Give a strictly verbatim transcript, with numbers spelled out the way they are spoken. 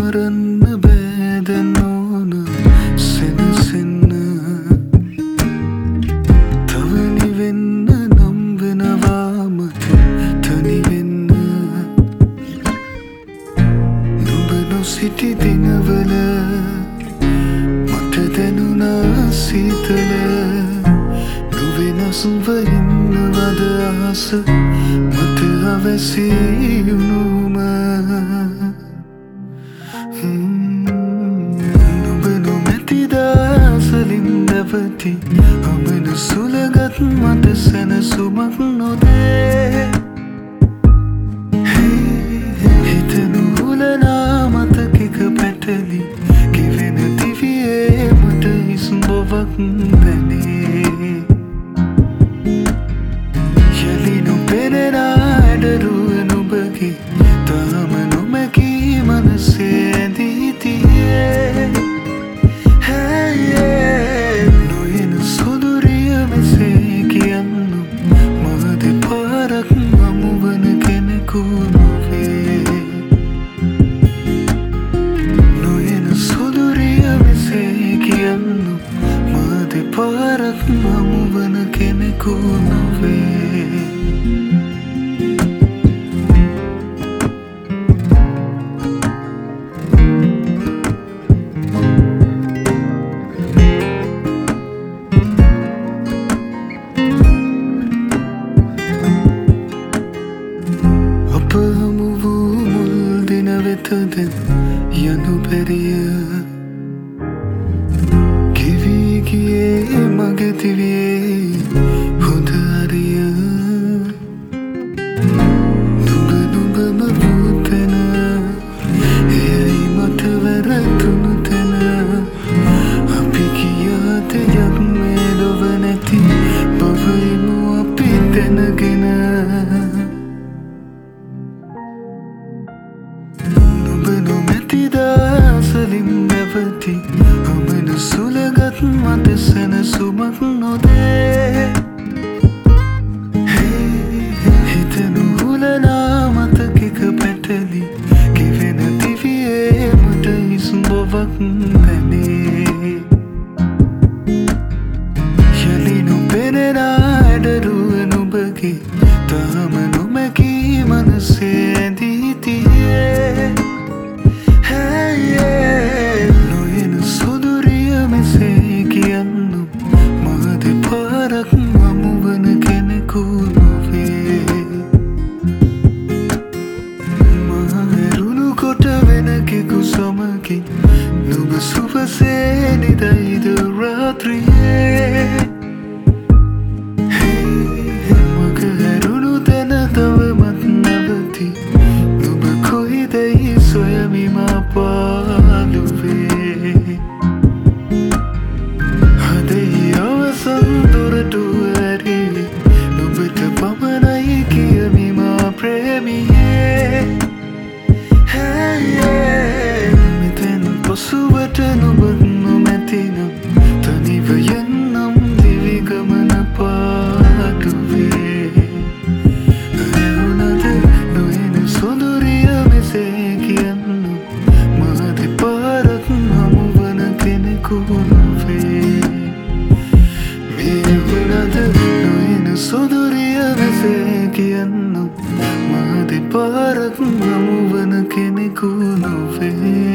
මරන්න බෑදැන් ඕන සෙනසෙන්න තවනි වෙන්න නම් වෙනවාමත තනිවෙන්න නුඹ නොසිටි දිනවල මට දැනුණා සීතල නුවෙනස්ව ඉන්නවද ආස මට අවැසියුණුම නුඹ නොමැති දාසලින් නැවති අමන සුළගත් මට සැනසුමක් නොදේ හිත නුහුලනා මතකෙක පැටලි ගෙවෙන දිවියේ මට හිස් බොවක් දැනේ යලි නොපෙනෙන ඇඩරුව නුඹගේ තාම නොමැකී මනසේ ඇඳී තියේ නොයන සොදුරිය මෙසේ කියන්නු මා දෙපාරක් හමුවන කෙනෙකු නොවේ නොයන සොදුරිය මෙසේ කියන්නු මා දෙපාරක් හමුවන කෙනෙකු නොවේ වෙතදෙන් යනු පැරිය කිවී ගියේ මගේ දිවියේ හොඳ අරිය නුඹ නුඹම වූ තැන එයයි මට වැරදුණු තැන අපි කියාද යක් මේ ලොව නැති බවයිමු අපි දැනගෙන දාසලින් නැවති අමන සුළගත් මට සැනසුමක් නොදේ හිත නුහුලනා මතකෙක පැටලි ගෙවෙන දිවියේ මට හිස් බොවක් දැනේ යලි නොපෙනෙන ඇඩරුව නුඹගේ තාම නොමැකී මනසේ ඇඳී තියේ නොයන සොදුරිය මෙසේ කියන්නු මා දෙපාරක් හමුවන කෙනෙකු නොවේ මා ඇරුණු කොට වෙනකෙකු සමගින් නුඹ සුවසේ නිදයිද රාත්‍රියේ මග ඇරුණු තැන තවමත් නැවති නුඹ කොයිදැයි සොයමි මා පාළුවේ හදෙහි අවසන් දොරටුව ඇරී නුඹට පමණයි කියමි මා ප්‍රේමියේ මෙතැන් පසුවට නුඹත් නොමැතිනම් තනිව යන්නම් දිවි ගමන පාටුවේ ඇවුනද නොයන සොඳුරිය මෙසේ කියන්නු මා දෙපාරක් හමුවන කෙනෙකු නොවේ මේ වුණද නොයන සොඳුරිය මෙසේ කියන්නු මා දෙපාරක් හමුවන කෙනෙකු නොවේ